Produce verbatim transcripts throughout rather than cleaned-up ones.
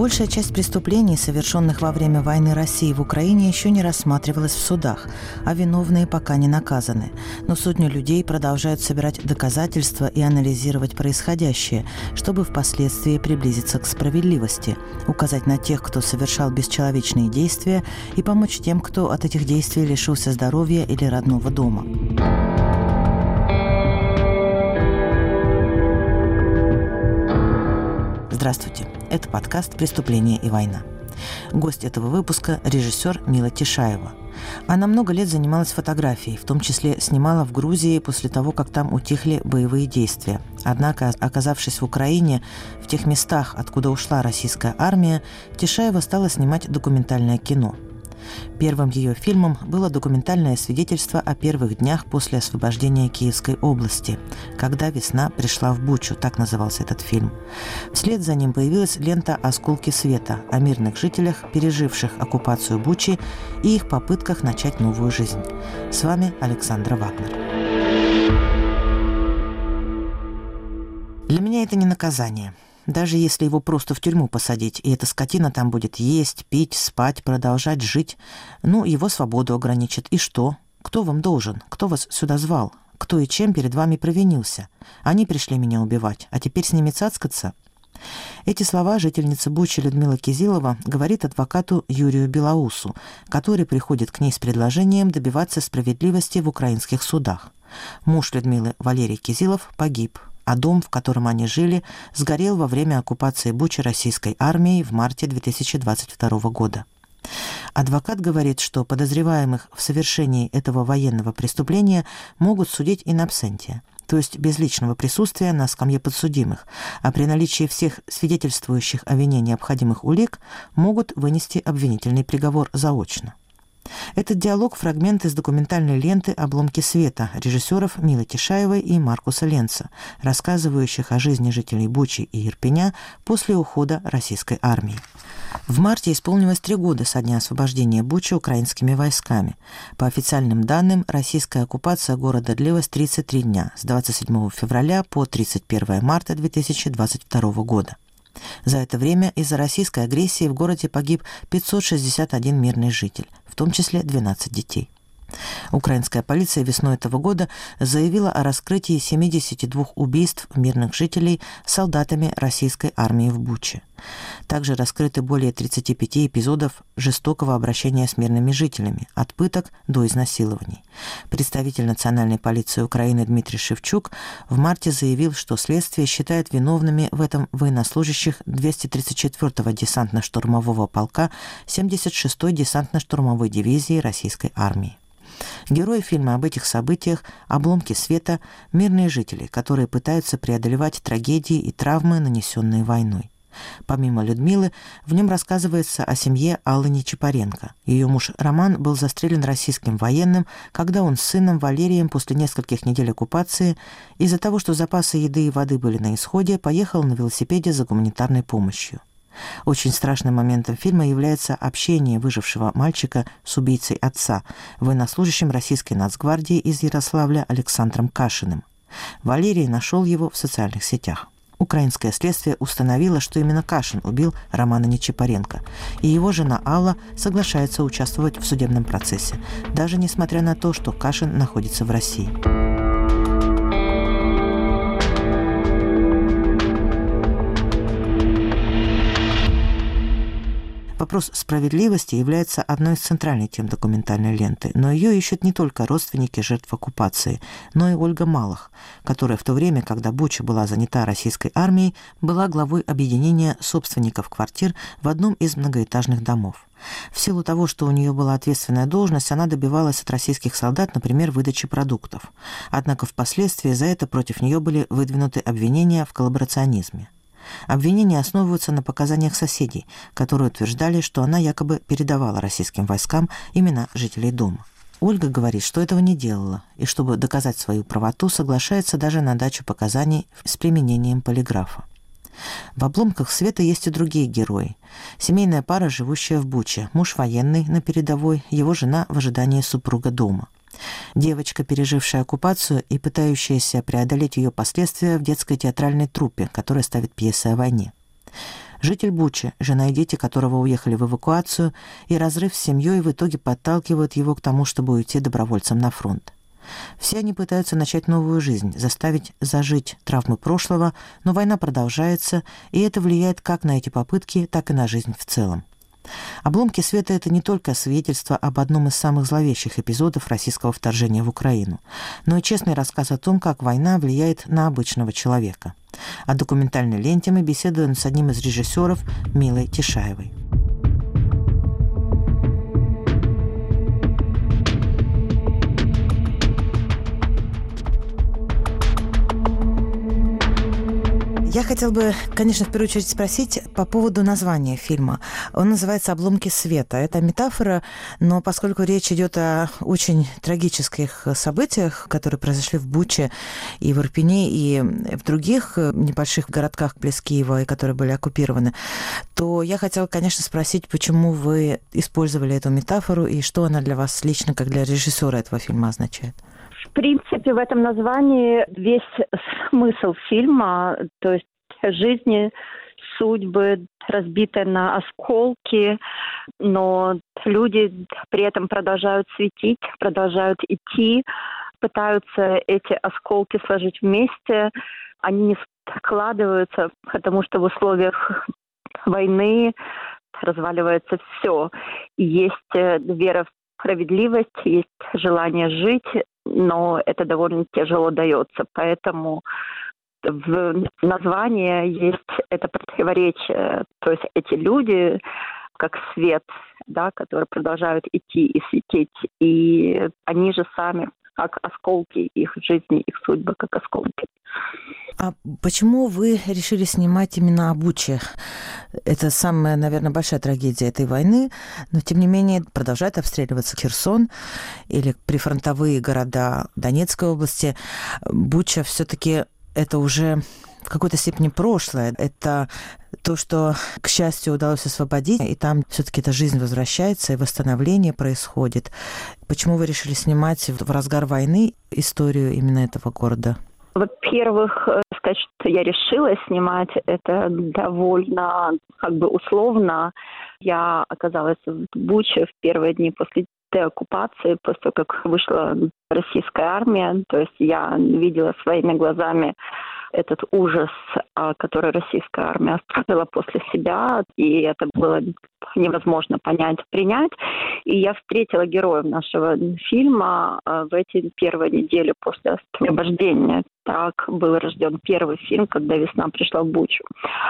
Большая часть преступлений, совершенных во время войны России в Украине, еще не рассматривалась в судах, а виновные пока не наказаны. Но сотни людей продолжают собирать доказательства и анализировать происходящее, чтобы впоследствии приблизиться к справедливости, указать на тех, кто совершал бесчеловечные действия, и помочь тем, кто от этих действий лишился здоровья или родного дома. Здравствуйте, это подкаст «Преступление и война». Гость этого выпуска – режиссер Мила Тишаева. Она много лет занималась фотографией, в том числе снимала в Грузии после того, как там утихли боевые действия. Однако, оказавшись в Украине, в тех местах, откуда ушла российская армия, Тишаева стала снимать документальное кино. Первым ее фильмом было документальное свидетельство о первых днях после освобождения Киевской области, «Когда весна пришла в Бучу», так назывался этот фильм. Вслед за ним появилась лента «Осколки света» о мирных жителях, переживших оккупацию Бучи, и их попытках начать новую жизнь. С вами Александра Вагнер. Для меня это не наказание. Даже если его просто в тюрьму посадить, и эта скотина там будет есть, пить, спать, продолжать жить, ну, его свободу ограничат. И что? Кто вам должен? Кто вас сюда звал? Кто и чем перед вами провинился? Они пришли меня убивать, а теперь с ними цацкаться? Эти слова жительница Бучи Людмила Кизилова говорит адвокату Юрию Белоусу, который приходит к ней с предложением добиваться справедливости в украинских судах. Муж Людмилы, Валерий Кизилов, погиб, а дом, в котором они жили, сгорел во время оккупации Бучи российской армией в марте две тысячи двадцать второго года. Адвокат говорит, что подозреваемых в совершении этого военного преступления могут судить in absentia, то есть без личного присутствия на скамье подсудимых, а при наличии всех свидетельствующих о вине необходимых улик могут вынести обвинительный приговор заочно. Этот диалог – фрагмент из документальной ленты «Обломки света» режиссеров Милы Тишаевой и Маркуса Ленца, рассказывающих о жизни жителей Бучи и Ирпеня после ухода российской армии. В марте исполнилось три года со дня освобождения Бучи украинскими войсками. По официальным данным, российская оккупация города длилась тридцать три дня, с двадцать седьмого февраля по тридцать первого марта две тысячи двадцать второго года. За это время из-за российской агрессии в городе погиб пятьсот шестьдесят один мирный житель, в том числе двенадцать детей. Украинская полиция весной этого года заявила о раскрытии семидесяти двух убийств мирных жителей солдатами российской армии в Буче. Также раскрыты более тридцати пяти эпизодов жестокого обращения с мирными жителями, от пыток до изнасилований. Представитель национальной полиции Украины Дмитрий Шевчук в марте заявил, что следствие считает виновными в этом военнослужащих двухсот тридцать четвёртого десантно-штурмового полка семьдесят шестой десантно-штурмовой дивизии российской армии. Герои фильма об этих событиях «Обломки света» – мирные жители, которые пытаются преодолевать трагедии и травмы, нанесенные войной. Помимо Людмилы, в нем рассказывается о семье Аллы Нечипоренко. Ее муж Роман был застрелен российским военным, когда он с сыном Валерием после нескольких недель оккупации из-за того, что запасы еды и воды были на исходе, поехал на велосипеде за гуманитарной помощью. Очень страшным моментом фильма является общение выжившего мальчика с убийцей отца, военнослужащим российской нацгвардии из Ярославля Александром Кашиным. Валерий нашел его в социальных сетях. Украинское следствие установило, что именно Кашин убил Романа Нечипоренко, и его жена Алла соглашается участвовать в судебном процессе, даже несмотря на то, что Кашин находится в России. Вопрос справедливости является одной из центральных тем документальной ленты, но ее ищут не только родственники жертв оккупации, но и Ольга Малах, которая в то время, когда Буча была занята российской армией, была главой объединения собственников квартир в одном из многоэтажных домов. В силу того, что у нее была ответственная должность, она добивалась от российских солдат, например, выдачи продуктов. Однако впоследствии за это против нее были выдвинуты обвинения в коллаборационизме. Обвинения основываются на показаниях соседей, которые утверждали, что она якобы передавала российским войскам имена жителей дома. Ольга говорит, что этого не делала, и чтобы доказать свою правоту, соглашается даже на дачу показаний с применением полиграфа. В «Обломках света» есть и другие герои. Семейная пара, живущая в Буче. Муж военный на передовой, его жена в ожидании супруга дома. Девочка, пережившая оккупацию и пытающаяся преодолеть ее последствия в детской театральной труппе, которая ставит пьесы о войне. Житель Бучи, жена и дети которого уехали в эвакуацию, и разрыв с семьей в итоге подталкивают его к тому, чтобы уйти добровольцем на фронт. Все они пытаются начать новую жизнь, заставить зажить травмы прошлого, но война продолжается, и это влияет как на эти попытки, так и на жизнь в целом. «Обломки света» — это не только свидетельство об одном из самых зловещих эпизодов российского вторжения в Украину, но и честный рассказ о том, как война влияет на обычного человека. О документальной ленте мы беседуем с одним из режиссеров Милой Тишаевой. Я хотела бы, конечно, в первую очередь спросить по поводу названия фильма. Он называется «Обломки света». Это метафора, но поскольку речь идет о очень трагических событиях, которые произошли в Буче и в Ирпене, и в других небольших городках близ Киева, которые были оккупированы, то я хотела, конечно, спросить, почему вы использовали эту метафору и что она для вас лично, как для режиссера этого фильма, означает? В принципе, в этом названии весь смысл фильма, то есть жизни, судьбы, разбитые на осколки, но люди при этом продолжают светить, продолжают идти, пытаются эти осколки сложить вместе. Они не складываются, потому что в условиях войны разваливается все. Есть вера в справедливость, есть желание жить, но это довольно тяжело дается. Поэтому в названии есть это противоречие. То есть эти люди, как свет, да, которые продолжают идти и светить, и они же сами как осколки их жизни, их судьбы, как осколки. А почему вы решили снимать именно о Буче? Это самая, наверное, большая трагедия этой войны, но, тем не менее, продолжает обстреливаться Херсон или прифронтовые города Донецкой области. Буча все-таки это уже в какой-то степени прошлое. Это то, что, к счастью, удалось освободить, и там все-таки эта жизнь возвращается, и восстановление происходит. Почему вы решили снимать в разгар войны историю именно этого города? Во-первых, сказать, что я решила снимать, это довольно как бы условно. Я оказалась в Буче в первые дни после деоккупации, после того, как вышла российская армия. То есть я видела своими глазами этот ужас, который российская армия оставила после себя, и это было невозможно понять, принять. И я встретила героев нашего фильма в эти первые недели после освобождения. Так был рожден первый фильм, когда весна пришла в Бучу.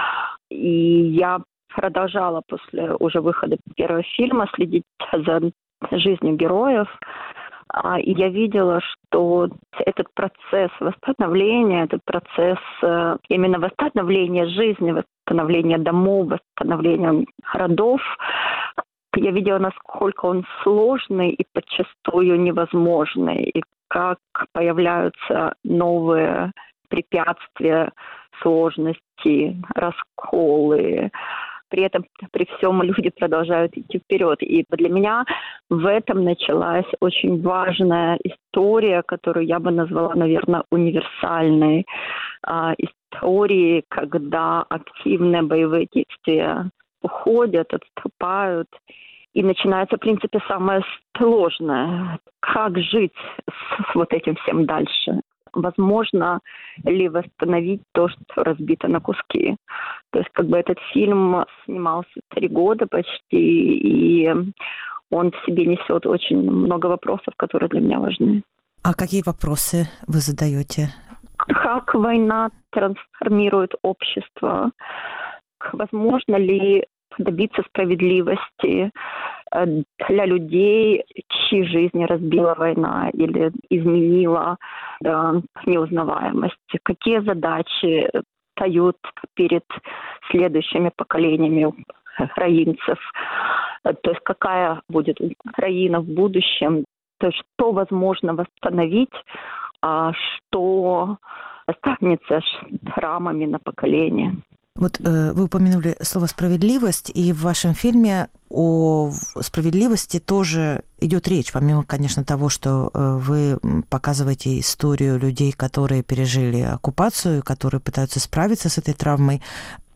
И я продолжала после уже выхода первого фильма следить за жизнью героев. И я видела, что этот процесс восстановления, этот процесс именно восстановления жизни, восстановления домов, восстановления городов, я видела, насколько он сложный и подчастую невозможный, и как появляются новые препятствия, сложности, расколы. При этом, при всем, люди продолжают идти вперед. И для меня в этом началась очень важная история, которую я бы назвала, наверное, универсальной. А, истории, когда активные боевые действия уходят, отступают. И начинается, в принципе, самое сложное. Как жить с вот этим всем дальше? Возможно ли восстановить то, что разбито на куски. То есть как бы этот фильм снимался три года почти, и он в себе несет очень много вопросов, которые для меня важны. А какие вопросы вы задаете? Как война трансформирует общество? Возможно ли добиться справедливости для людей, чьи жизни разбила война или изменила до неузнаваемости? Какие задачи встают перед следующими поколениями украинцев? То есть какая будет Украина в будущем? То есть что возможно восстановить, а что останется шрамами на поколение? Вот э, вы упомянули слово «справедливость», и в вашем фильме о справедливости тоже идет речь, помимо, конечно, того, что э, вы показываете историю людей, которые пережили оккупацию, которые пытаются справиться с этой травмой.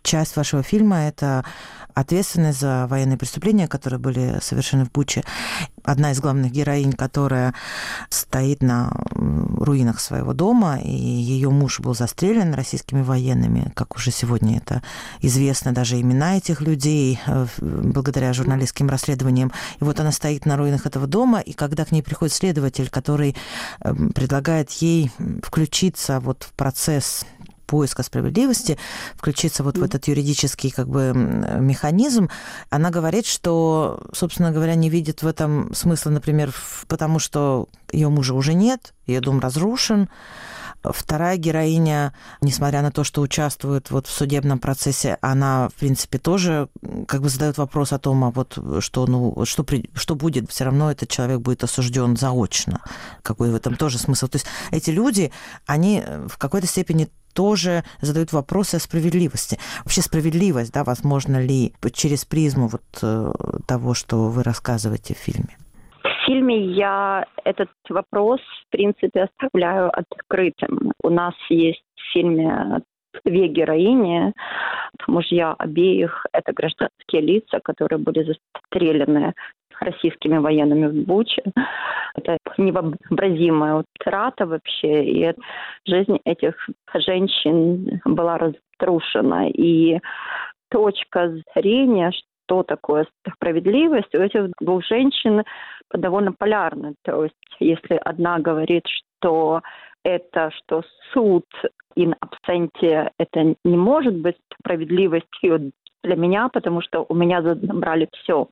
часть вашего фильма – это ответственность за военные преступления, которые были совершены в Буче. Одна из главных героинь, которая стоит на руинах своего дома, и ее муж был застрелен российскими военными, как уже сегодня это известно, даже имена этих людей, благодаря журналистским расследованиям. И вот она стоит на руинах этого дома, и когда к ней приходит следователь, который предлагает ей включиться вот в процесс поиска справедливости, включиться вот в этот юридический как бы механизм, она говорит, что, собственно говоря, не видит в этом смысла, например, потому что ее мужа уже нет, ее дом разрушен. Вторая героиня, несмотря на то, что участвует вот в судебном процессе, она, в принципе, тоже как бы задает вопрос о том, а вот что, ну, что, при, что будет, все равно этот человек будет осужден заочно. Какой в этом тоже смысл? То есть эти люди, они в какой-то степени тоже задают вопросы о справедливости. Вообще справедливость, да, возможно ли через призму вот того, что вы рассказываете в фильме? В фильме я этот вопрос, в принципе, оставляю открытым. У нас есть в фильме две героини, мужья обеих – это гражданские лица, которые были застрелены российскими военными в Буче. Это невообразимая утрата вообще, и жизнь этих женщин была разрушена. И точка зрения, что такое справедливость, у этих двух женщин довольно полярна. То есть если одна говорит, что это, что суд in absentia, это не может быть справедливостью для меня, потому что у меня забрали все.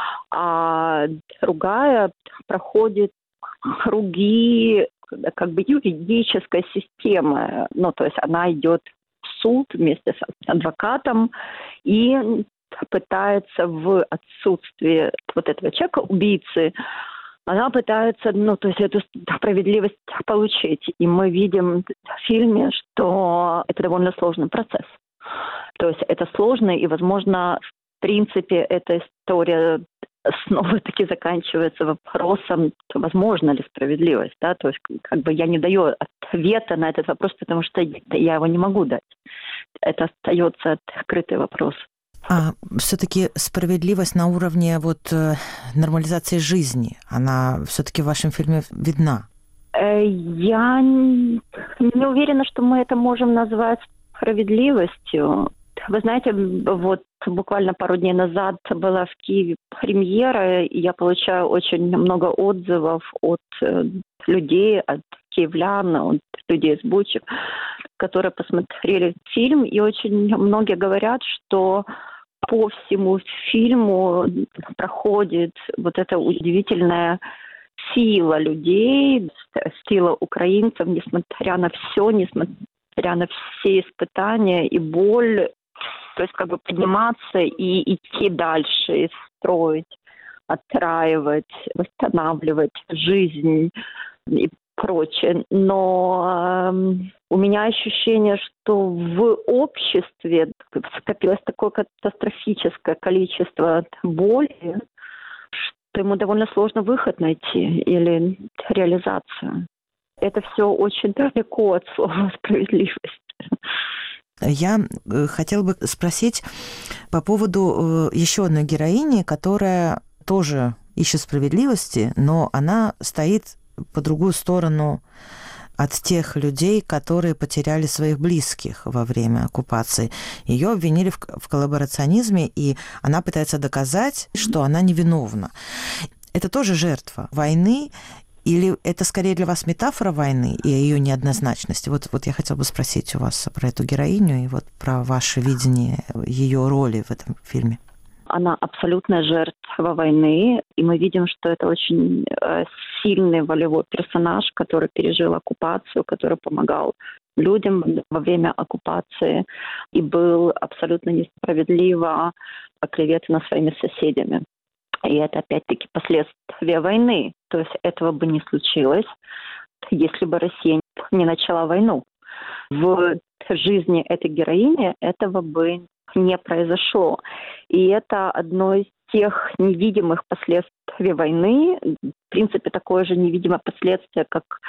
А другая проходит круги как бы юридической системы. Ну, то есть она идет в суд вместе с адвокатом и пытается в отсутствие вот этого человека, убийцы, она пытается, ну, то есть эту справедливость получить. И мы видим в фильме, что это довольно сложный процесс. То есть это сложно, и, возможно, в принципе, эта история снова-таки заканчивается вопросом, возможно ли справедливость, да, то есть как бы я не даю ответа на этот вопрос, потому что я его не могу дать. Это остается открытый вопрос. А все-таки справедливость на уровне вот нормализации жизни, она все-таки в вашем фильме видна? Я не уверена, что мы это можем назвать справедливостью. Вы знаете, вот буквально пару дней назад была в Киеве премьера, и я получаю очень много отзывов от людей, от киевлян, от людей из Бучи, которые посмотрели фильм, и очень многие говорят, что по всему фильму проходит вот эта удивительная сила людей, сила украинцев, несмотря на все, несмотря на все испытания и боль, то есть как бы подниматься и идти дальше, и строить, отстраивать, восстанавливать жизнь и прочее. Но э, у меня ощущение, что в обществе скопилось такое катастрофическое количество боли, что ему довольно сложно выход найти или реализацию. Это все очень далеко от слова «справедливость». Я хотела бы спросить по поводу еще одной героини, которая тоже ищет справедливости, но она стоит по другую сторону от тех людей, которые потеряли своих близких во время оккупации. Ее обвинили в, в коллаборационизме, и она пытается доказать, что она невиновна. Это тоже жертва войны, или это скорее для вас метафора войны и ее неоднозначности? Вот, вот я хотела бы спросить у вас про эту героиню и вот про ваше видение ее роли в этом фильме. Она абсолютная жертва войны, и мы видим, что это очень сильный волевой персонаж, который пережил оккупацию, который помогал людям во время оккупации и был абсолютно несправедливо оклеветан своими соседями. И это опять-таки последствия войны. То есть этого бы не случилось, если бы Россия не начала войну. В жизни этой героини этого бы не произошло. И это одно из тех невидимых последствий войны, в принципе, такое же невидимое последствие, как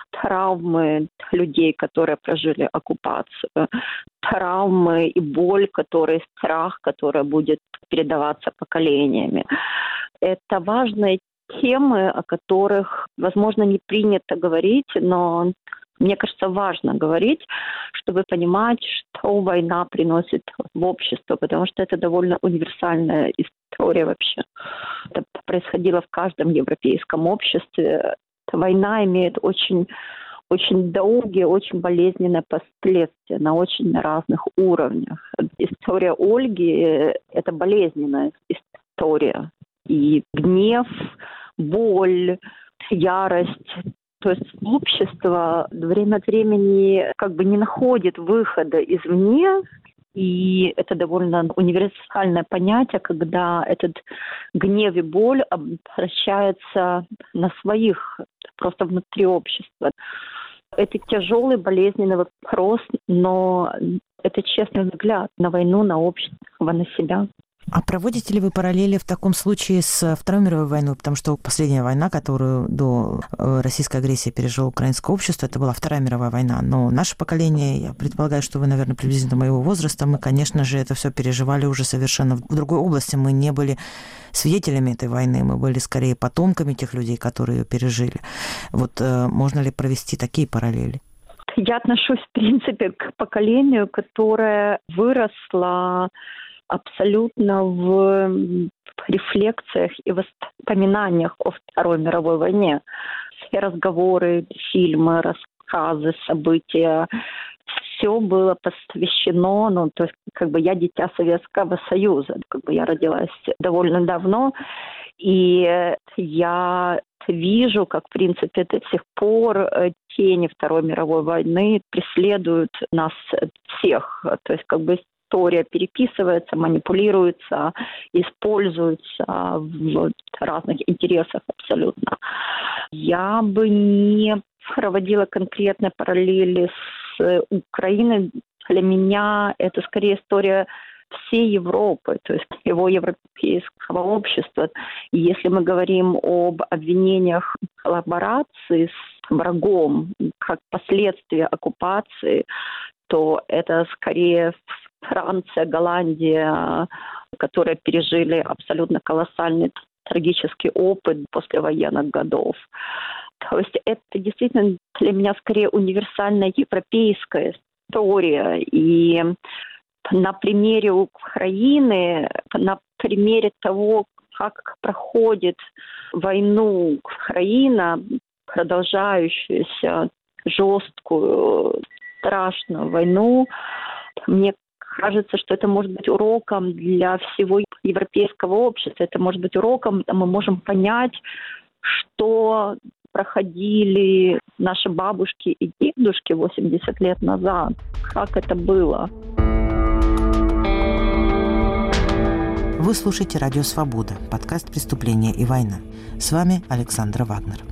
травмы людей, которые прожили оккупацию, травмы и боль, которые, страх, который будет передаваться поколениями. Это важные темы, о которых, возможно, не принято говорить, но мне кажется, важно говорить, чтобы понимать, что война приносит в общество, потому что это довольно универсальная история вообще. Это происходило в каждом европейском обществе. Война имеет очень, очень долгие, очень болезненные последствия на очень разных уровнях. История Ольги – это болезненная история. И гнев, боль, ярость. То есть общество время от времени как бы не находит выхода извне, и это довольно универсальное понятие, когда этот гнев и боль обращаются на своих, просто внутри общества. Это тяжелый, болезненный вопрос, но это честный взгляд на войну, на общество, на себя. А проводите ли вы параллели в таком случае с Второй мировой войной? Потому что последняя война, которую до российской агрессии пережило украинское общество, это была Вторая мировая война. Но наше поколение, я предполагаю, что вы, наверное, приблизительно моего возраста, мы, конечно же, это все переживали уже совершенно в другой области. Мы не были свидетелями этой войны, мы были скорее потомками тех людей, которые ее пережили. Вот можно ли провести такие параллели? Я отношусь, в принципе, к поколению, которое выросло абсолютно в рефлексиях и воспоминаниях о Второй мировой войне. Все разговоры, фильмы, рассказы, события, все было посвящено, ну, то есть, как бы я дитя Советского Союза, как бы я родилась довольно давно, и я вижу, как, в принципе, до сих пор тени Второй мировой войны преследуют нас всех, то есть, как бы, история переписывается, манипулируется, используется в разных интересах абсолютно. Я бы не проводила конкретные параллели с Украиной. Для меня это скорее история всей Европы, то есть его европейского общества. И если мы говорим об обвинениях в коллаборации с врагом как последствия оккупации, то это скорее Франция, Голландия, которые пережили абсолютно колоссальный трагический опыт послевоенных годов. То есть это действительно для меня скорее универсальная европейская история. И на примере Украины, на примере того, как проходит войну Украина, продолжающуюся жесткую, страшную войну, мне кажется, что это может быть уроком для всего европейского общества. Это может быть уроком, мы можем понять, что проходили наши бабушки и дедушки восемьдесят лет назад. Как это было. Вы слушаете «Радио Свобода», подкаст «Преступление и война». С вами Александра Вагнер.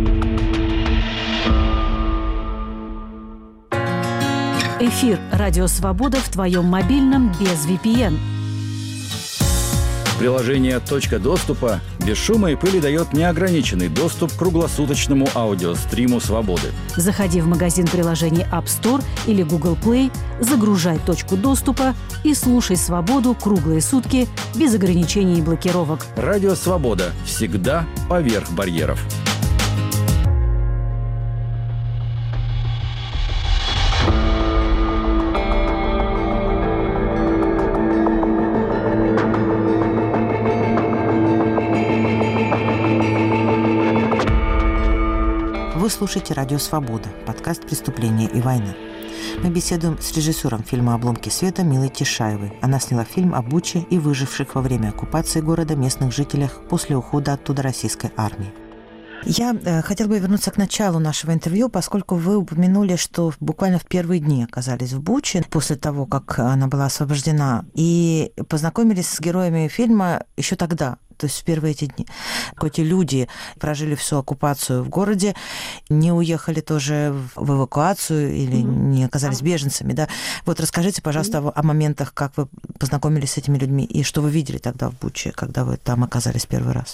Эфир «Радио Свобода» в твоем мобильном без ви пи эн. Приложение «Точка доступа» без шума и пыли дает неограниченный доступ к круглосуточному аудиостриму «Свободы». Заходи в магазин приложений App Store или Google Play, загружай «Точку доступа» и слушай «Свободу» круглые сутки без ограничений и блокировок. «Радио Свобода» всегда поверх барьеров. Вы слушаете «Радио Свобода», подкаст «Преступление и война». Мы беседуем с режиссером фильма «Обломки света» Милой Тишаевой. Она сняла фильм о Буче и выживших во время оккупации города местных жителях после ухода оттуда российской армии. Я э, хотела бы вернуться к началу нашего интервью, поскольку вы упомянули, что буквально в первые дни оказались в Буче после того, как она была освобождена, и познакомились с героями фильма еще тогда, то есть в первые эти дни. Эти люди прожили всю оккупацию в городе, не уехали тоже в эвакуацию или mm-hmm. не оказались беженцами, да? Вот расскажите, пожалуйста, mm-hmm. о, о моментах, как вы познакомились с этими людьми и что вы видели тогда в Буче, когда вы там оказались первый раз.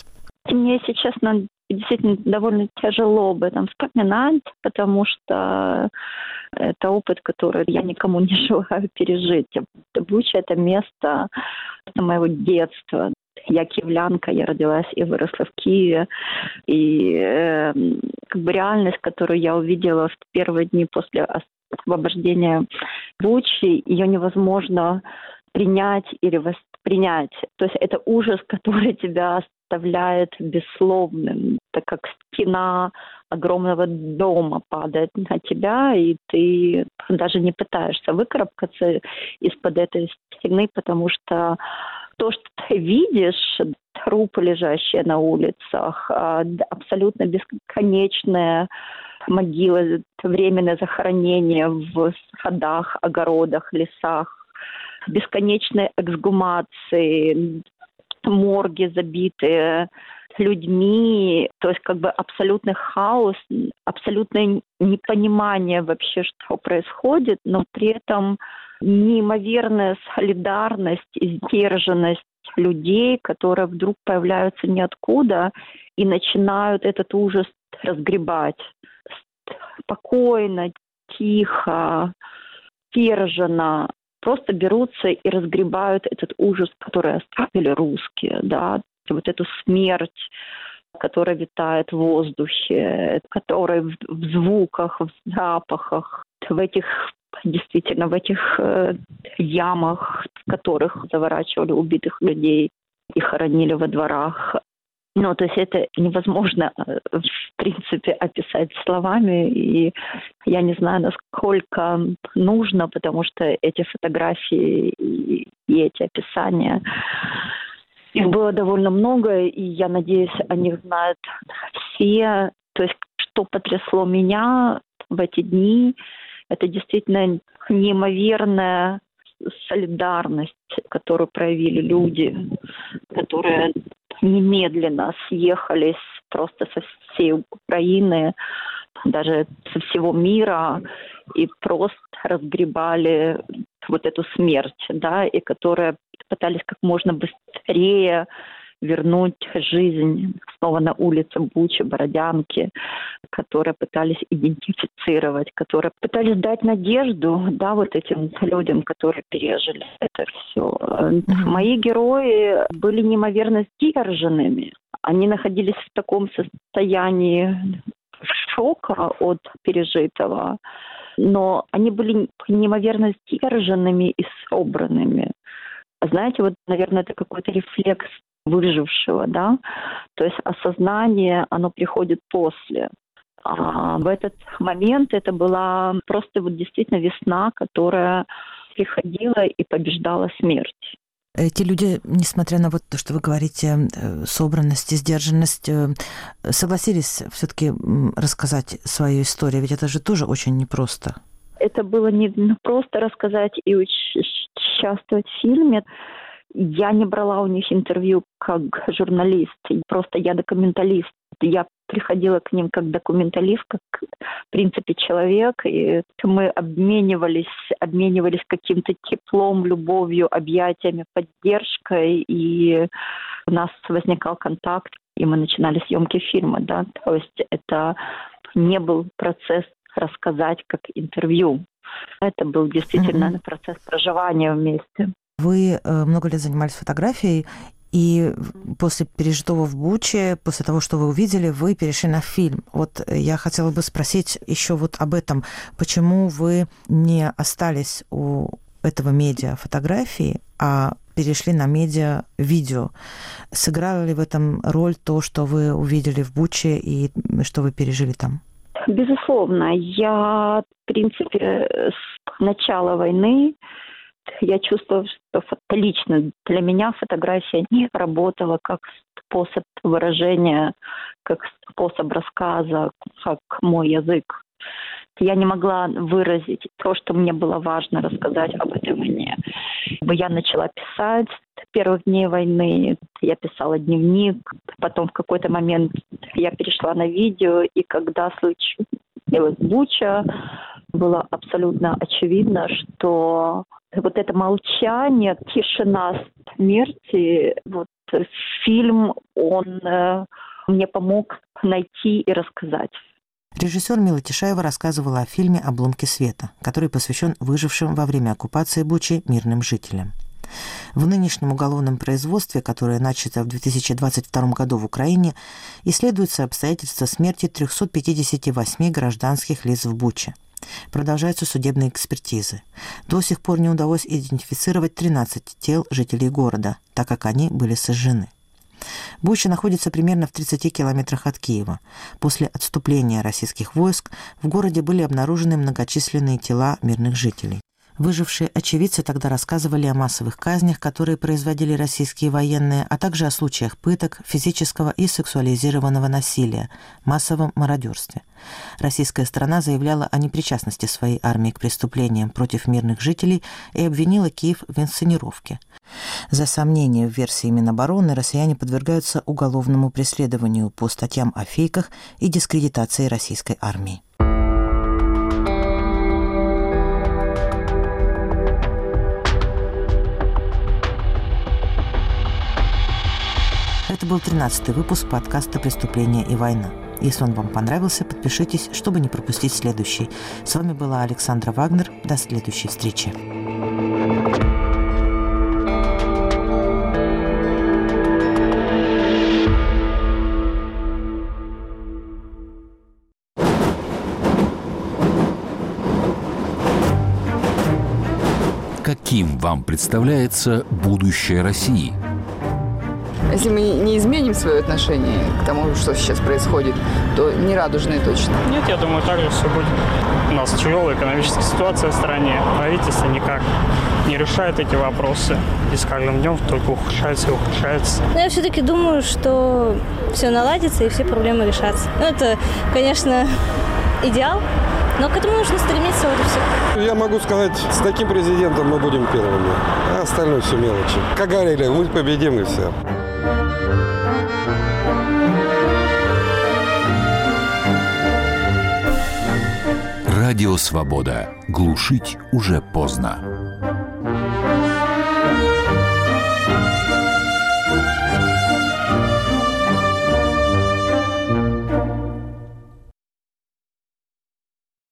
Мне, если честно, действительно довольно тяжело об этом вспоминать, потому что это опыт, который я никому не желаю пережить. Буча – это место моего детства. Я киевлянка, я родилась и выросла в Киеве. И э, как бы реальность, которую я увидела в первые дни после освобождения Бучи, ее невозможно принять или воспринять. То есть это ужас, который тебя оставляет бессловным, так как стена огромного дома падает на тебя, и ты даже не пытаешься выкарабкаться из-под этой стены, потому что то, что ты видишь, трупы, лежащие на улицах, абсолютно бесконечные могилы, временное захоронение в садах, огородах, лесах, бесконечные эксгумации, морги забитые людьми, то есть как бы абсолютный хаос, абсолютное непонимание вообще, что происходит, но при этом неимоверная солидарность и сдержанность людей, которые вдруг появляются ниоткуда и начинают этот ужас разгребать. Спокойно, тихо, сдержанно. Просто берутся и разгребают этот ужас, который оставили русские, да, вот эту смерть, которая витает в воздухе, которая в, в звуках, в запахах, в этих, действительно, в этих э, ямах, в которых заворачивали убитых людей и хоронили во дворах. Ну, то есть это невозможно, в принципе, описать словами, и я не знаю, насколько нужно, потому что эти фотографии и, и эти описания, их было довольно много, и я надеюсь, о них знают все. То есть что потрясло меня в эти дни, это действительно неимоверная солидарность, которую проявили люди, которые немедленно съехались просто со всей Украины, даже со всего мира, и просто разгребали вот эту смерть, да, и которые пытались как можно быстрее вернуть жизнь снова на улице Бучи, Бородянки, которые пытались идентифицировать, которые пытались дать надежду, да, вот этим людям, которые пережили это все. Mm-hmm. Мои герои были неимоверно сдержанными. Они находились в таком состоянии шока от пережитого, но они были неимоверно сдержанными и собранными. Знаете, вот, наверное, это какой-то рефлекс выжившего, да, то есть осознание, оно приходит после. А в этот момент это была просто вот действительно весна, которая приходила и побеждала смерть. Эти люди, несмотря на вот то, что вы говорите, собранность и сдержанность, согласились все-таки рассказать свою историю, ведь это же тоже очень непросто. Это было не просто рассказать и участвовать в фильме. Я не брала у них интервью как журналист, просто я документалист. Я приходила к ним как документалист, как, в принципе, человек, и мы обменивались, обменивались каким-то теплом, любовью, объятиями, поддержкой, и у нас возникал контакт, и мы начинали съемки фильма, да, то есть это не был процесс рассказать как интервью, это был действительно mm-hmm. процесс проживания вместе. Вы много лет занимались фотографией, и после пережитого в Буче, после того, что вы увидели, вы перешли на фильм. Вот я хотела бы спросить еще вот об этом. Почему вы не остались у этого медиа фотографии, а перешли на медиа видео? Сыграло ли в этом роль то, что вы увидели в Буче и что вы пережили там? Безусловно. Я, в принципе, с начала войны я чувствовала, что лично для меня фотография не работала как способ выражения, как способ рассказа, как мой язык. Я не могла выразить то, что мне было важно рассказать об этой войне. Я начала писать с первых дней войны, я писала дневник, потом в какой-то момент я перешла на видео, и когда случилась Буча, было абсолютно очевидно, что вот это молчание, тишина смерти, вот фильм, он мне помог найти и рассказать. Режиссер Мила Тишаева рассказывала о фильме «Обломки света», который посвящен выжившим во время оккупации Бучи мирным жителям. В нынешнем уголовном производстве, которое начато в две тысячи двадцать втором году в Украине, исследуются обстоятельства смерти триста пятьдесят восемь гражданских лиц в Буче. Продолжаются судебные экспертизы. До сих пор не удалось идентифицировать тринадцать тел жителей города, так как они были сожжены. Буча находится примерно в тридцати километрах от Киева. После отступления российских войск в городе были обнаружены многочисленные тела мирных жителей. Выжившие очевидцы тогда рассказывали о массовых казнях, которые производили российские военные, а также о случаях пыток, физического и сексуализированного насилия, массовом мародерстве. Российская сторона заявляла о непричастности своей армии к преступлениям против мирных жителей и обвинила Киев в инсценировке. За сомнения в версии Минобороны россияне подвергаются уголовному преследованию по статьям о фейках и дискредитации российской армии. Это был тринадцатый выпуск подкаста «Преступление и война». Если он вам понравился, подпишитесь, чтобы не пропустить следующий. С вами была Александра Вагнер. До следующей встречи. Каким вам представляется будущее России? Если мы не изменим свое отношение к тому, что сейчас происходит, то не радужное точно. Нет, я думаю, так же все будет. У нас тяжелая экономическая ситуация в стране. Правительство никак не решает эти вопросы. И с каждым днем только ухудшается и ухудшается. Но я все-таки думаю, что все наладится и все проблемы решатся. Ну, это, конечно, идеал, но к этому нужно стремиться, вот и все. Я могу сказать, с таким президентом мы будем первыми, а остальное все мелочи. Как говорили, мы победим и все. Радио «Свобода». Глушить уже поздно.